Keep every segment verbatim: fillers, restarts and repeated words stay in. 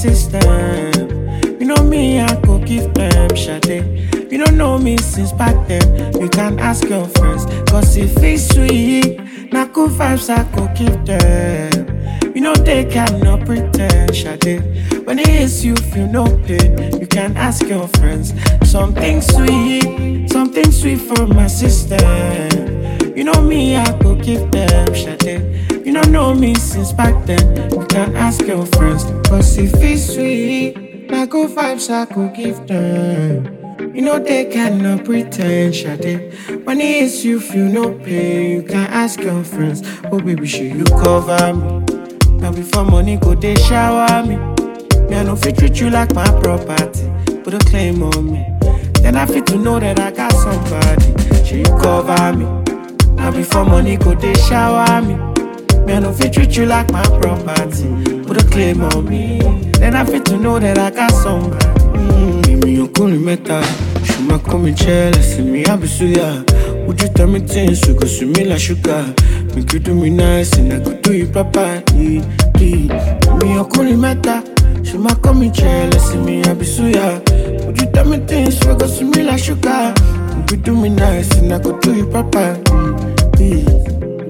system. You know me, I go give them Sade. You don't know me since back then. You can ask your friends. Cause if it's sweet, na cool vibes I go give them. You know they cannot pretend, Sade. When it hits you, feel no pain. You can ask your friends. Something sweet, something sweet for my system. You know me, I go give them Sade. You don't know me since back then. You can ask your friends. Cause if it's sweet, na good vibes I could give them. You know they cannot pretend, Sade. When it hits you, feel no pain. You can ask your friends. Oh baby, should you cover me? Now before money go, they shower me. Me I no fit treat you like my property. Put a claim on me. Then I fit to know that I got somebody. Should you cover me? Now before money go, they shower me. Me I no fit treat you like my property. Put a claim on me. Then I fit to know that I got somebody. Mm, me you couldn't matter. Should my come and jealous me I be so yeah. Would you tell me things you go to me like sugar? Me could do me nice and I could do you proper. Me you couldn't matter. Should my come and jealous me I be so yeah. Would you tell me things you go to me like sugar? Me could do me nice and I could do you proper. Mm,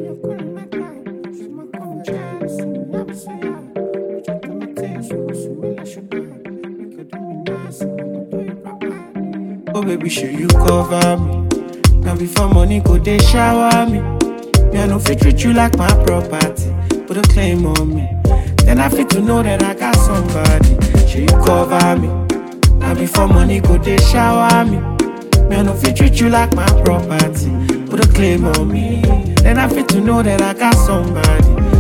oh baby, should you cover me? Now before money go, they shower me. Me I no fit treat you like my property. Put a claim on me. Then I fit to know that I got somebody. Should you cover me? Now before money go, they shower me. Me I no fit treat you like my property. Put a claim on me. Then I fit to know that I got somebody.